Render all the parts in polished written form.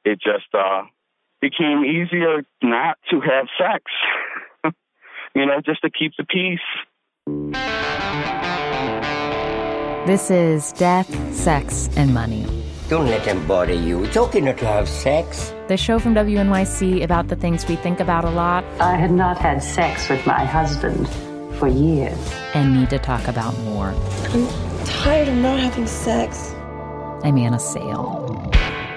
it just became easier not to have sex, just to keep the peace. This is Death, Sex, and Money. Don't let them bother you. It's okay not to have sex. The show from WNYC about the things we think about a lot. I had not had sex with my husband for years. And need to talk about more. I'm tired of not having sex. I'm Anna Sale.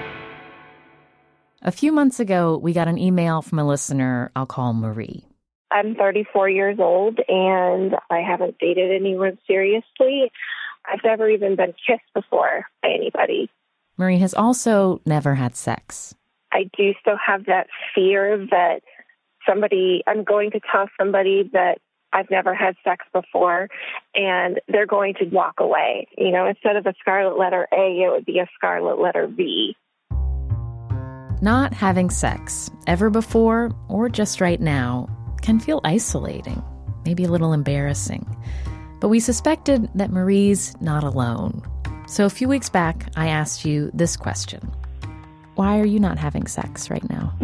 A few months ago, we got an email from a listener I'll call Marie. I'm 34 years old, and I haven't dated anyone seriously. I've never even been kissed before by anybody. Marie has also never had sex. I do still have that fear that I'm going to tell somebody that I've never had sex before, and they're going to walk away. Instead of a scarlet letter A, it would be a scarlet letter V. Not having sex, ever before or just right now, can feel isolating, maybe a little embarrassing. But we suspected that Marie's not alone. So a few weeks back, I asked you this question. Why are you not having sex right now?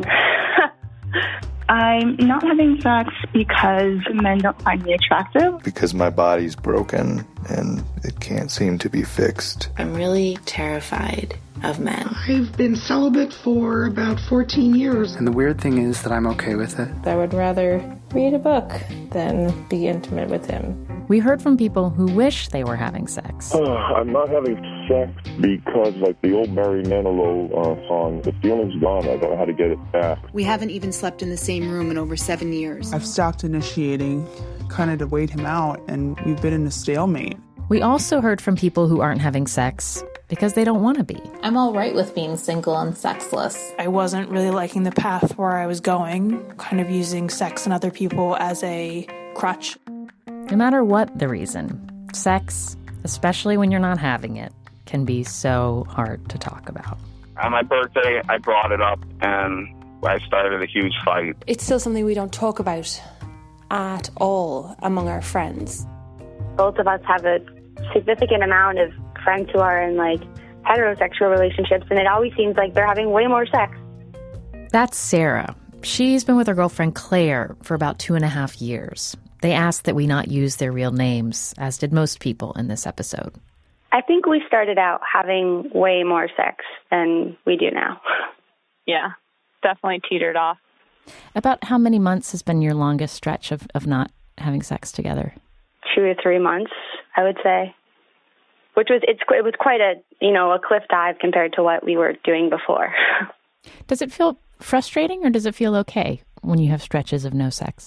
I'm not having sex because men don't find me attractive. Because my body's broken and it can't seem to be fixed. I'm really terrified of men. I've been celibate for about 14 years. And the weird thing is that I'm okay with it. I would rather read a book than be intimate with him. We heard from people who wish they were having sex. I'm not having sex because, like the old Barry Manilow song, the feeling's gone. I don't know how to get it back. We haven't even slept in the same room in over 7 years. I've stopped initiating, kind of to wait him out, and we've been in a stalemate. We also heard from people who aren't having sex because they don't want to be. I'm all right with being single and sexless. I wasn't really liking the path where I was going, kind of using sex and other people as a crutch. No matter what the reason, sex, especially when you're not having it, can be so hard to talk about. On my birthday, I brought it up, and I started a huge fight. It's still something we don't talk about at all among our friends. Both of us have a significant amount of friends who are in, heterosexual relationships, and it always seems like they're having way more sex. That's Sarah. She's been with her girlfriend Claire for about 2.5 years. They asked that we not use their real names, as did most people in this episode. I think we started out having way more sex than we do now. Yeah, definitely teetered off. About how many months has been your longest stretch of not having sex together? 2 or 3 months, I would say. It was quite a cliff dive compared to what we were doing before. Does it feel frustrating or does it feel okay when you have stretches of no sex?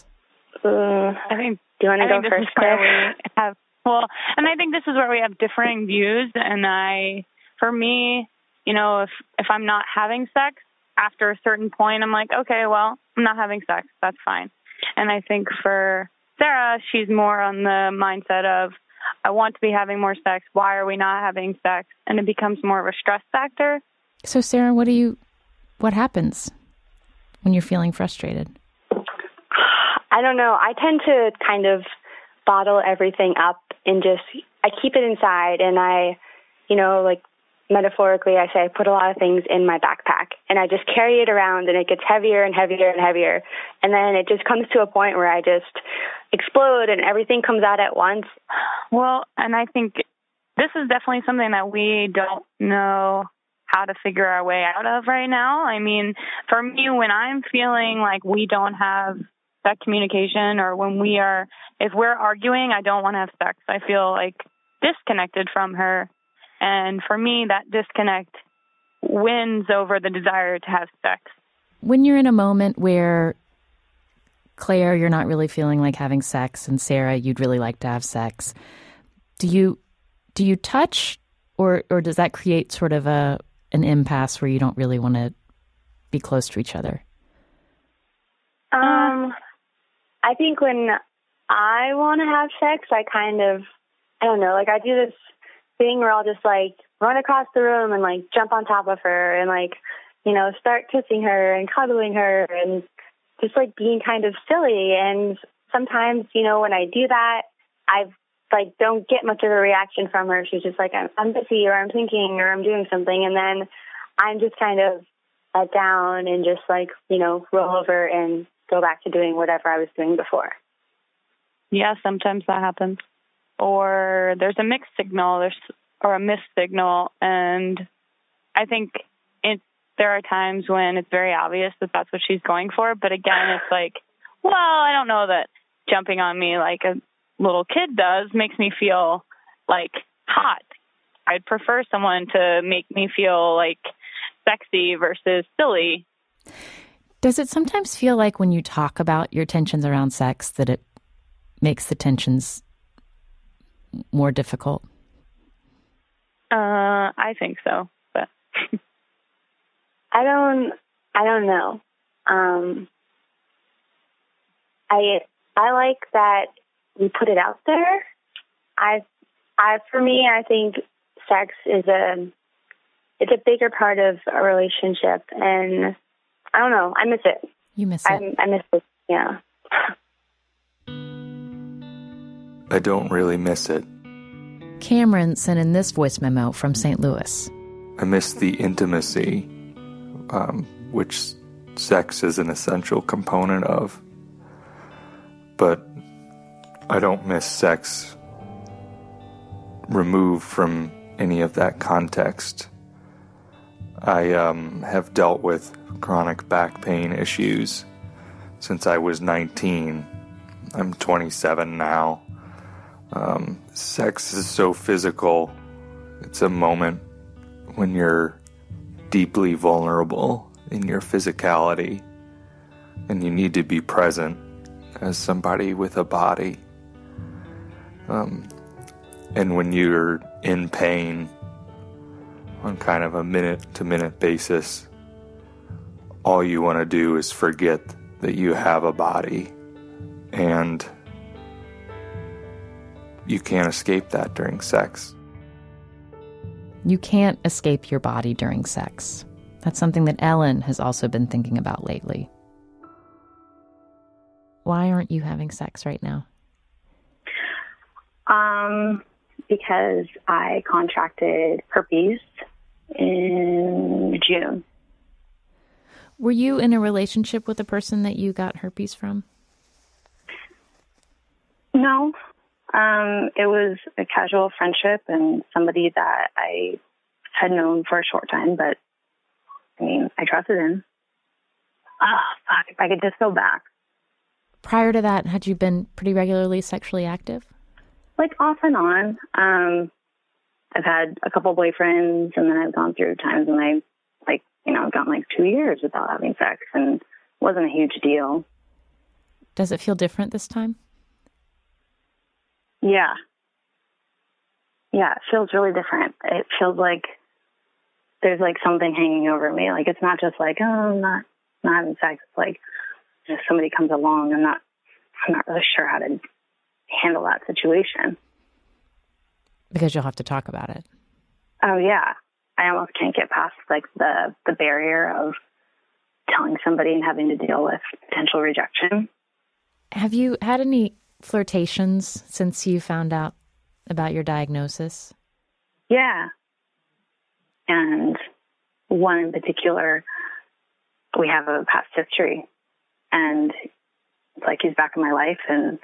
I think. Do you want to go first, Claire? And I think this is where we have differing views. And for me, if I'm not having sex after a certain point, I'm like, okay, well, I'm not having sex. That's fine. And I think for Sarah, she's more on the mindset of, I want to be having more sex. Why are we not having sex? And it becomes more of a stress factor. So, Sarah, what happens when you're feeling frustrated? I don't know. I tend to kind of bottle everything up and I keep it inside, and metaphorically, I say I put a lot of things in my backpack, and I just carry it around, and it gets heavier and heavier and heavier, and then it just comes to a point where I just explode, and everything comes out at once. Well, and I think this is definitely something that we don't know how to figure our way out of right now. I mean, for me, when I'm feeling like we don't have that communication, or if we're arguing, I don't want to have sex. I feel like disconnected from her. And for me, that disconnect wins over the desire to have sex. When you're in a moment where, Claire, you're not really feeling like having sex, and Sarah, you'd really like to have sex, do you touch, or does that create sort of an impasse where you don't really want to be close to each other? I think when I want to have sex, I don't know, I do this thing where I'll just run across the room and jump on top of her and start kissing her and cuddling her and just being kind of silly. And sometimes, when I do that, I don't get much of a reaction from her. She's just I'm busy, or I'm thinking, or I'm doing something. And then I'm just kind of that down and just like, you know, roll over and go back to doing whatever I was doing before. Yeah, sometimes that happens. Or there's a mixed signal or a missed signal. And I think there are times when it's very obvious that that's what she's going for. But again, it's like, well, I don't know that jumping on me like a little kid does makes me feel like hot. I'd prefer someone to make me feel like sexy versus silly. Does it sometimes feel like when you talk about your tensions around sex that it makes the tensions more difficult? I think so, but I don't know. I like that we put it out there. For me, I think sex is it's a bigger part of a relationship, and I don't know. I miss it. You miss it. I miss it. Yeah. I don't really miss it. Cameron sent in this voice memo from St. Louis. I miss the intimacy, which sex is an essential component of. But I don't miss sex removed from any of that context. I have dealt with chronic back pain issues since I was 19. I'm 27 now. Sex is so physical. It's a moment when you're deeply vulnerable in your physicality, and you need to be present as somebody with a body. And when you're in pain on kind of a minute-to-minute basis, all you want to do is forget that you have a body, and you can't escape that during sex. You can't escape your body during sex. That's something that Ellen has also been thinking about lately. Why aren't you having sex right now? Because I contracted herpes in June. Were you in a relationship with a person that you got herpes from? No. It was a casual friendship and somebody that I had known for a short time, but I mean, I trusted him. Fuck, if I could just go back. Prior to that, had you been pretty regularly sexually active? Like off and on. I've had a couple boyfriends, and then I've gone through times when I, gone 2 years without having sex, and it wasn't a huge deal. Does it feel different this time? Yeah. Yeah, it feels really different. It feels like there's something hanging over me. It's not just I'm not having sex. It's like if somebody comes along, I'm not really sure how to handle that situation. Because you'll have to talk about it. Oh, yeah. I almost can't get past the barrier of telling somebody and having to deal with potential rejection. Have you had any flirtations since you found out about your diagnosis? Yeah. And one in particular, we have a past history, and it's like he's back in my life, and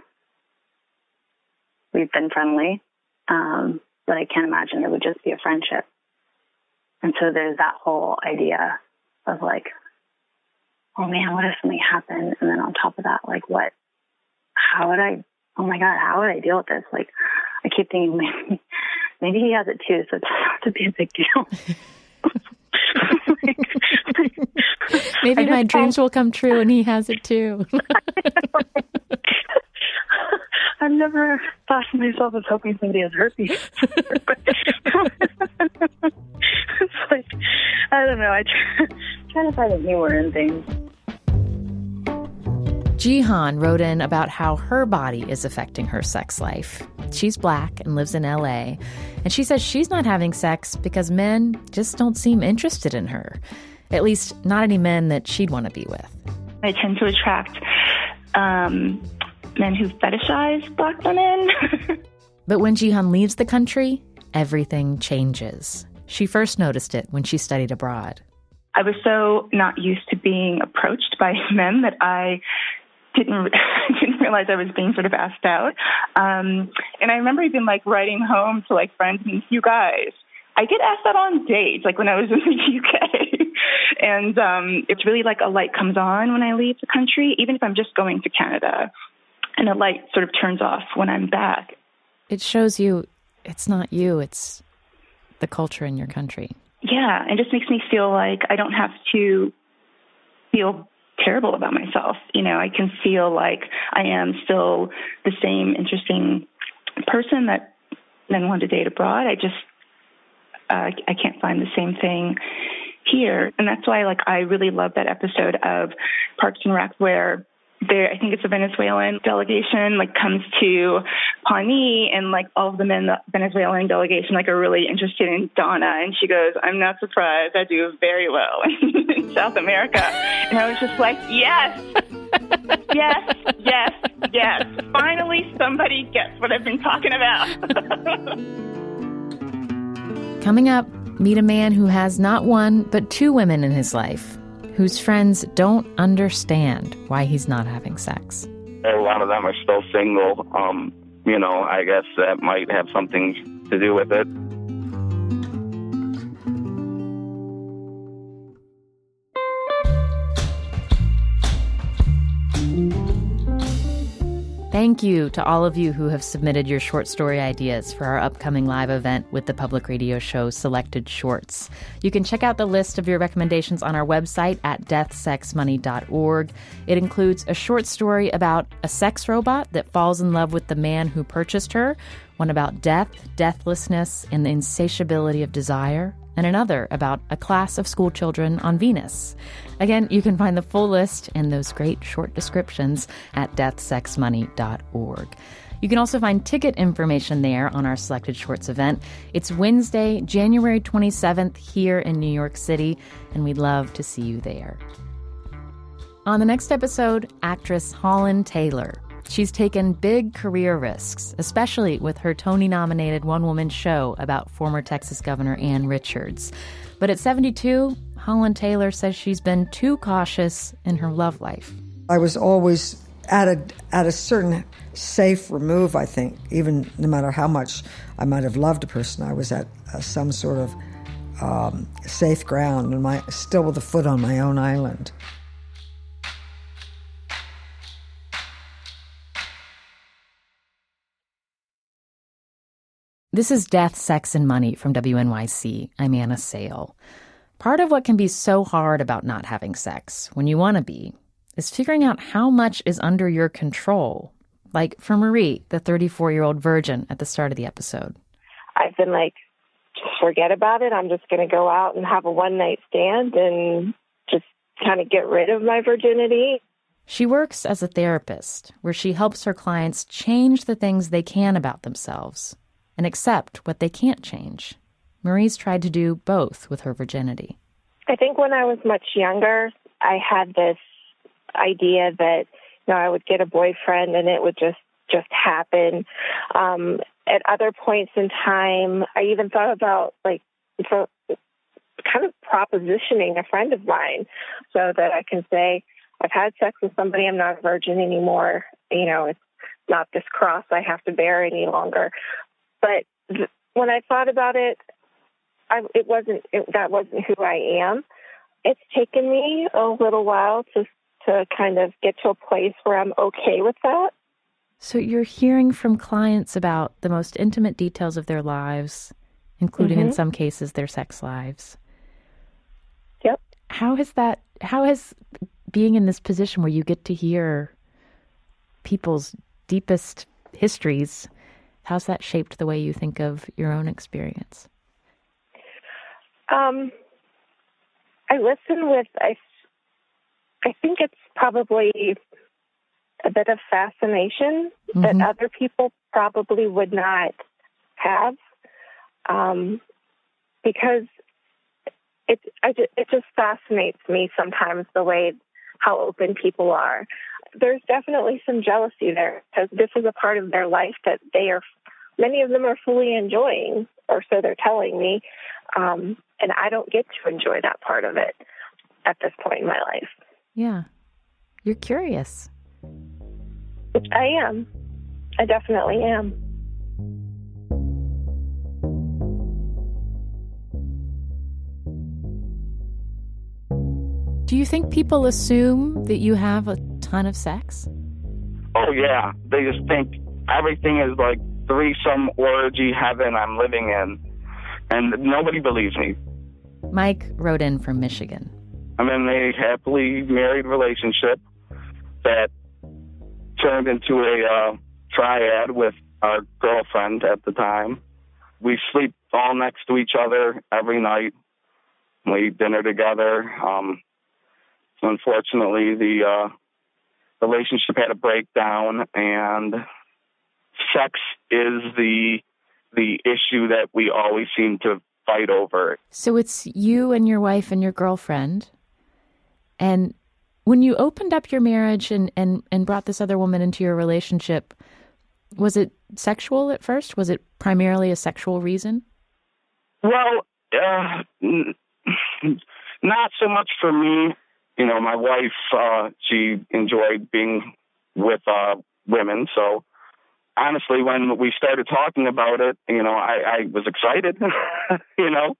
we've been friendly, but I can't imagine it would just be a friendship. And so there's that whole idea of oh man, what if something happened? And then on top of that, how would I deal with this? I keep thinking maybe he has it too, so it doesn't have to be a big deal. Maybe my dreams will come true and he has it too. I've never thought of myself as hoping somebody has herpes. It's I don't know. I try to find a humor in things. Jihan wrote in about how her body is affecting her sex life. She's Black and lives in LA, and she says she's not having sex because men just don't seem interested in her. At least not any men that she'd want to be with. I tend to attract men who fetishize Black women. But when Jihan leaves the country, everything changes. She first noticed it when she studied abroad. I was so not used to being approached by men that I didn't realize I was being sort of asked out. And I remember even like writing home to like friends and you guys, I get asked out on dates, like when I was in the UK. And it's really like a light comes on when I leave the country, even if I'm just going to Canada. And a light sort of turns off when I'm back. It shows you it's not you, it's the culture in your country. Yeah, it just makes me feel like I don't have to feel terrible about myself. You know, I can feel like I am still the same interesting person that men want to date abroad. I can't find the same thing here. And that's why, like, I really love that episode of Parks and Rec where I think it's a Venezuelan delegation, like, comes to Pawnee, and, like, all of the men in the Venezuelan delegation, like, are really interested in Donna. And she goes, I'm not surprised. I do very well in South America. And I was just like, yes, yes, yes, yes. Finally, somebody gets what I've been talking about. Coming up, meet a man who has not one, but two women in his life, whose friends don't understand why he's not having sex. A lot of them are still single. You know, I guess that might have something to do with it. Thank you to all of you who have submitted your short story ideas for our upcoming live event with the public radio show Selected Shorts. You can check out the list of your recommendations on our website at deathsexmoney.org. It includes a short story about a sex robot that falls in love with the man who purchased her, one about death, deathlessness, and the insatiability of desire, and another about a class of school children on Venus. Again, you can find the full list and those great short descriptions at deathsexmoney.org. You can also find ticket information there on our Selected Shorts event. It's Wednesday, January 27th here in New York City, and we'd love to see you there. On the next episode, actress Holland Taylor. She's taken big career risks, especially with her Tony-nominated one-woman show about former Texas Governor Ann Richards. But at 72, Holland Taylor says she's been too cautious in her love life. I was always at a certain safe remove, I think, even no matter how much I might have loved a person, I was at some sort of safe ground and still with a foot on my own island. This is Death, Sex, and Money from WNYC. I'm Anna Sale. Part of what can be so hard about not having sex, when you want to be, is figuring out how much is under your control. Like for Marie, the 34-year-old virgin at the start of the episode. I've been like, just forget about it. I'm just going to go out and have a one-night stand and just kind of get rid of my virginity. She works as a therapist, where she helps her clients change the things they can about themselves and accept what they can't change. Marie's tried to do both with her virginity. I think when I was much younger, I had this idea that, you know, I would get a boyfriend and it would just happen. At other points in time, I even thought about, like, kind of propositioning a friend of mine so that I can say, I've had sex with somebody, I'm not a virgin anymore. You know, it's not this cross I have to bear any longer. But when I thought about it, that wasn't who I am. It's taken me a little while to kind of get to a place where I'm okay with that. So you're hearing from clients about the most intimate details of their lives, including in some cases their sex lives. Yep. How has being in this position where you get to hear people's deepest histories, how's that shaped the way you think of your own experience? I listen with, I think it's probably a bit of fascination that other people probably would not have, because it just fascinates me sometimes the way how open people are. There's definitely some jealousy there because this is a part of their life that many of them are fully enjoying, or so they're telling me, and I don't get to enjoy that part of it. at this point in my life. Yeah. You're curious. I am. I definitely am. Do you think people assume that you have a ton of sex? Oh, yeah. They just think everything is like threesome orgy heaven I'm living in. And nobody believes me. Mike wrote in from Michigan. I'm in a happily married relationship that turned into a triad with our girlfriend at the time. We sleep all next to each other every night. We eat dinner together. Unfortunately, the relationship had a breakdown, and sex is the issue that we always seem to fight over. So it's you and your wife and your girlfriend. And when you opened up your marriage and brought this other woman into your relationship, was it sexual at first? Was it primarily a sexual reason? Well, not so much for me. You know, my wife, she enjoyed being with women. So honestly, when we started talking about it, you know, I was excited, you know,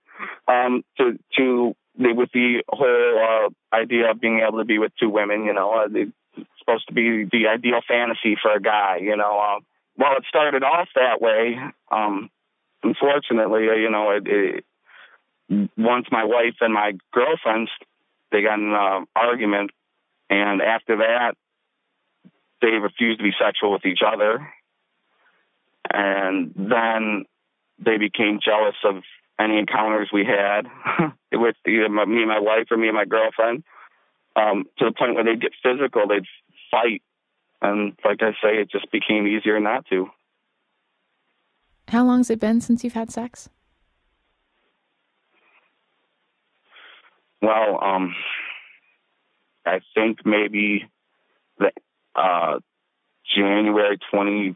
with the whole idea of being able to be with two women. You know, it's supposed to be the ideal fantasy for a guy, you know. Well, it started off that way. Unfortunately, you know, once my wife and my girlfriends, they got in an argument, and after that, they refused to be sexual with each other. And then they became jealous of any encounters we had with either me and my wife or me and my girlfriend, to the point where they'd get physical, they'd fight. And like I say, it just became easier not to. How long has it been since you've had sex? Well, I think maybe January 21st,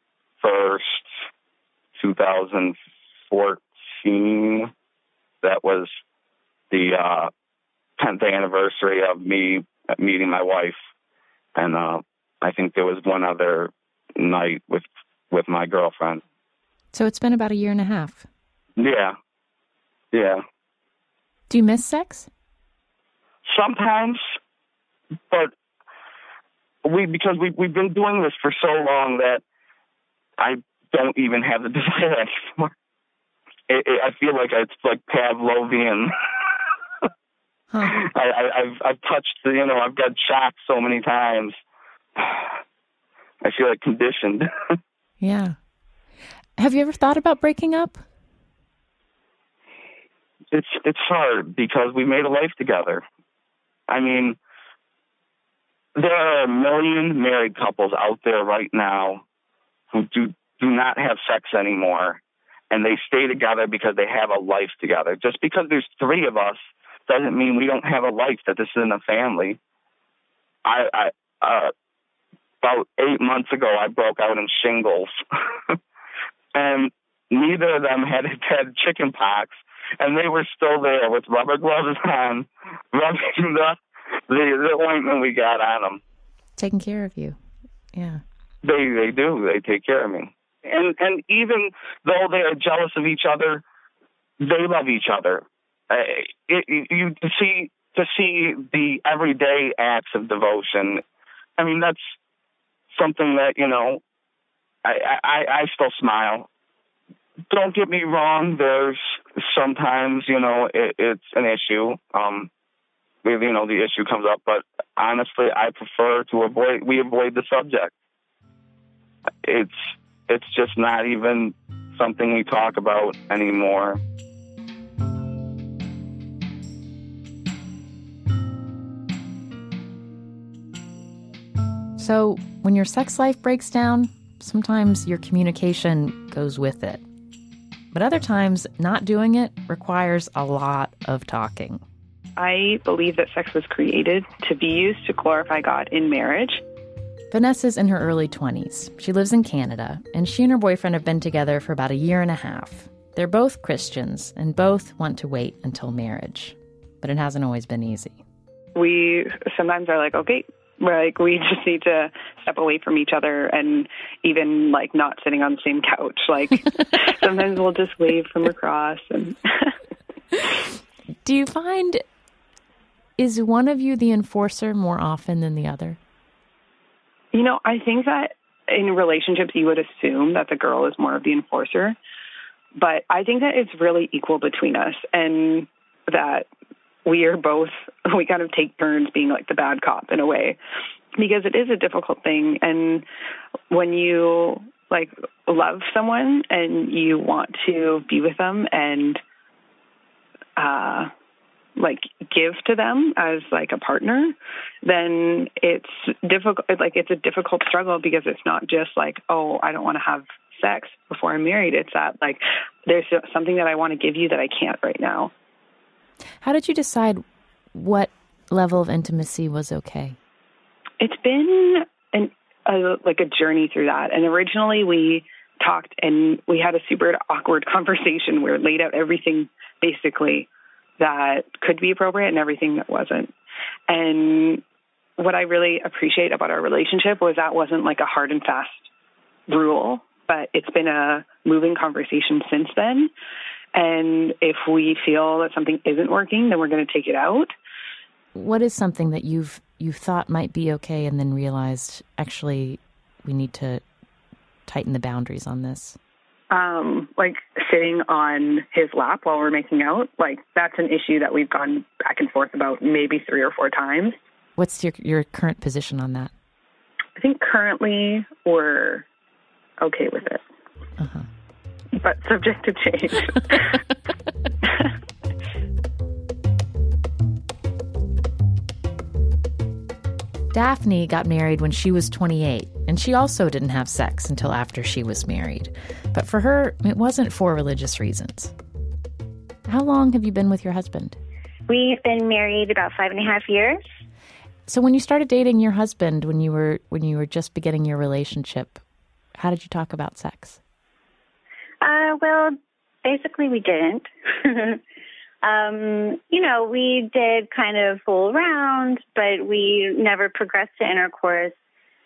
2014. That was the 10th anniversary of me meeting my wife. And I think there was one other night with my girlfriend. So it's been about a year and a half. Yeah. Yeah. Do you miss sex? Sometimes, but because we've been doing this for so long that I don't even have the desire anymore. I feel like it's like Pavlovian. Huh. I've touched, you know, I've got shocked so many times. I feel like conditioned. Yeah. Have you ever thought about breaking up? It's hard because we made a life together. I mean, there are a million married couples out there right now who do not have sex anymore, and they stay together because they have a life together. Just because there's three of us doesn't mean we don't have a life, that this isn't a family. About 8 months ago, I broke out in shingles, and neither of them had chicken pox. And they were still there with rubber gloves on, rubbing the ointment we got on them. Taking care of you. Yeah. They do. They take care of me. And even though they are jealous of each other, they love each other. To see the everyday acts of devotion, I mean, that's something that, you know, I still smile. Don't get me wrong, there's sometimes, you know, it's an issue. You know, the issue comes up, but honestly, I prefer to avoid the subject. It's just not even something we talk about anymore. So when your sex life breaks down, sometimes your communication goes with it. But other times, not doing it requires a lot of talking. I believe that sex was created to be used to glorify God in marriage. Vanessa's in her early 20s. She lives in Canada, and she and her boyfriend have been together for about a year and a half. They're both Christians, and both want to wait until marriage. But it hasn't always been easy. we sometimes are like, okay, like we just need to step away from each other, and even like not sitting on the same couch. Like sometimes we'll just wave from across. And do you find, is one of you the enforcer more often than the other? You know, I think that in relationships you would assume that the girl is more of the enforcer, but I think that it's really equal between us, and that we kind of take turns being like the bad cop in a way, because it is a difficult thing. And when you like love someone and you want to be with them and like give to them as like a partner, then it's difficult. Like it's a difficult struggle, because it's not just like, oh, I don't want to have sex before I'm married. It's that like there's something that I want to give you that I can't right now. How did you decide what level of intimacy was okay? It's been a journey through that. And originally we talked and we had a super awkward conversation where it laid out everything basically that could be appropriate and everything that wasn't. And what I really appreciate about our relationship was that wasn't like a hard and fast rule, but it's been a moving conversation since then. And if we feel that something isn't working, then we're going to take it out. What is something that you thought might be okay and then realized, actually, we need to tighten the boundaries on this? Like sitting on his lap while we're making out, like that's an issue that we've gone back and forth about maybe 3 or 4 times. What's your current position on that? I think currently we're okay with it. Uh-huh. But subject to change. Daphne got married when she was 28, and she also didn't have sex until after she was married. But for her, it wasn't for religious reasons. How long have you been with your husband? We've been married about 5.5 years. So when you started dating your husband, when you were just beginning your relationship, how did you talk about sex? Well, basically we didn't. We did kind of fool around, but we never progressed to intercourse.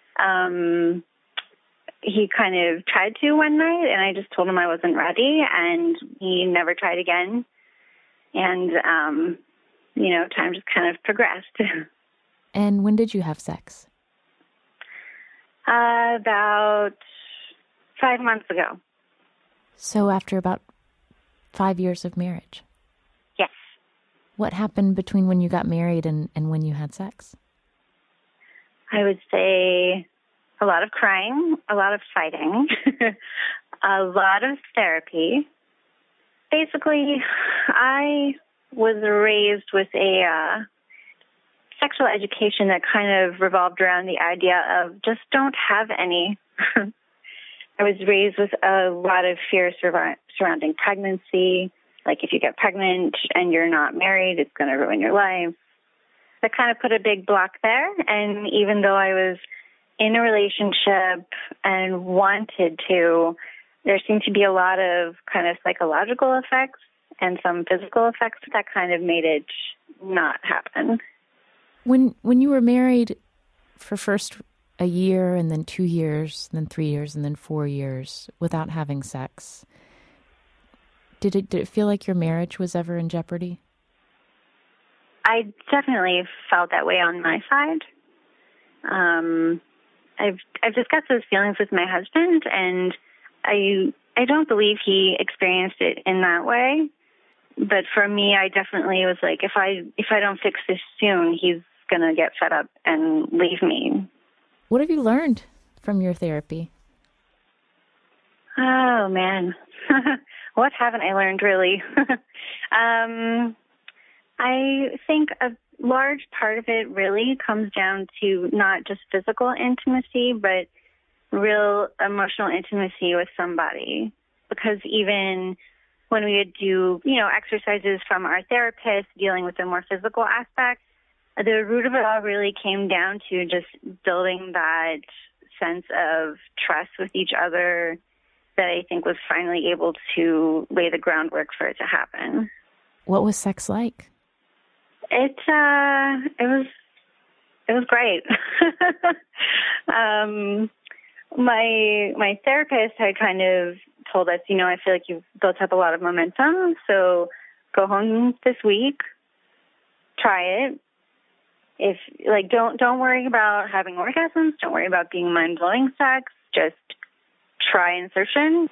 He kind of tried to one night, and I just told him I wasn't ready, and he never tried again. And, time just kind of progressed. And when did you have sex? About 5 months ago. So after about 5 years of marriage? Yes. What happened between when you got married and when you had sex? I would say a lot of crying, a lot of fighting, a lot of therapy. Basically, I was raised with a sexual education that kind of revolved around the idea of just don't have any. I was raised with a lot of fear surrounding pregnancy. Like if you get pregnant and you're not married, it's going to ruin your life. That kind of put a big block there. And even though I was in a relationship and wanted to, there seemed to be a lot of kind of psychological effects and some physical effects that kind of made it not happen. When you were married for first a year and then 2 years, and then 3 years, and then 4 years without having sex, did it feel like your marriage was ever in jeopardy? I definitely felt that way on my side. I've discussed those feelings with my husband, and I don't believe he experienced it in that way. But for me, I definitely was like, if I don't fix this soon, he's gonna get fed up and leave me. What have you learned from your therapy? Oh man, what haven't I learned really? I think a large part of it really comes down to not just physical intimacy, but real emotional intimacy with somebody. Because even when we would do, exercises from our therapist dealing with the more physical aspects, the root of it all really came down to just building that sense of trust with each other that I think was finally able to lay the groundwork for it to happen. What was sex like? It was great. My therapist had kind of told us, I feel like you've built up a lot of momentum, so go home this week, try it. If don't worry about having orgasms, don't worry about being mind-blowing sex, just try insertion.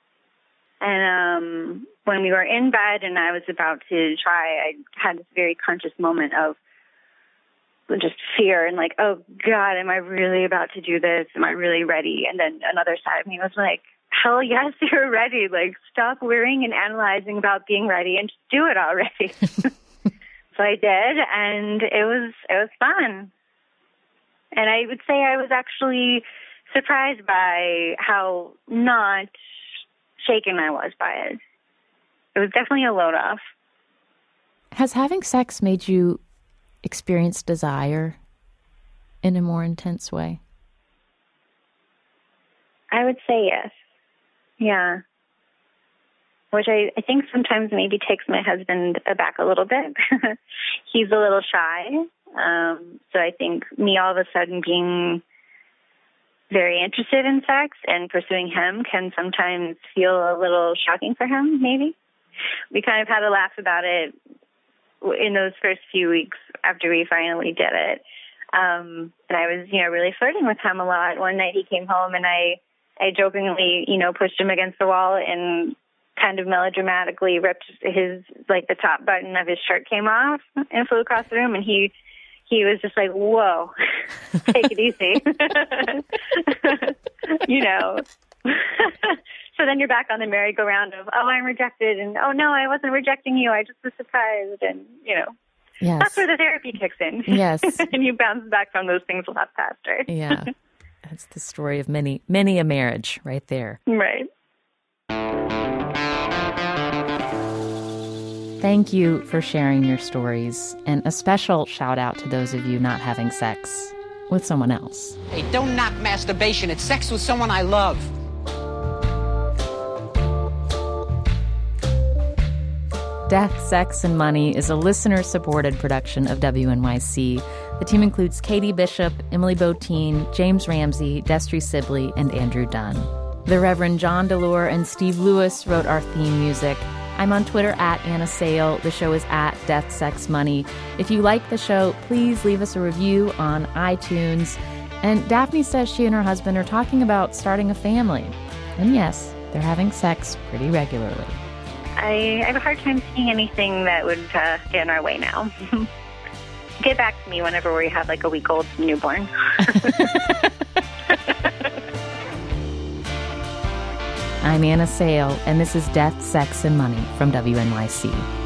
And when we were in bed and I was about to try, I had this very conscious moment of just fear and oh God, am I really about to do this? Am I really ready? And then another side of me was like, hell yes, you're ready. Stop worrying and analyzing about being ready and just do it already. So I did, and it was fun. And I would say I was actually surprised by how not shaken I was by it. It was definitely a load off. Has having sex made you experience desire in a more intense way? I would say yes. Yeah. Which I think sometimes maybe takes my husband aback a little bit. He's a little shy. So I think me all of a sudden being very interested in sex and pursuing him can sometimes feel a little shocking for him, maybe. We kind of had a laugh about it in those first few weeks after we finally did it. And I was, really flirting with him a lot. One night he came home and I jokingly, pushed him against the wall and kind of melodramatically ripped his, the top button of his shirt came off and flew across the room. And he was just like, whoa, take it easy. So then you're back on the merry-go-round of, oh, I'm rejected. And, oh, no, I wasn't rejecting you. I just was surprised. And, yes. That's where the therapy kicks in. Yes. And you bounce back from those things a lot faster. Yeah. That's the story of many a marriage right there. Right. Thank you for sharing your stories, and a special shout out to those of you not having sex with someone else. Hey, don't knock masturbation. It's sex with someone I love. Death, Sex, and Money is a listener-supported production of WNYC. The team includes Katie Bishop, Emily Botine, James Ramsey, Destry Sibley, and Andrew Dunn. The Reverend John DeLore and Steve Lewis wrote our theme music. I'm on Twitter @Anna Sale. The show is @Death, Sex, Money. If you like the show, please leave us a review on iTunes. And Daphne says she and her husband are talking about starting a family. And yes, they're having sex pretty regularly. I have a hard time seeing anything that would get in our way now. Get back to me whenever we have a week-old newborn. I'm Anna Sale, and this is Death, Sex, and Money from WNYC.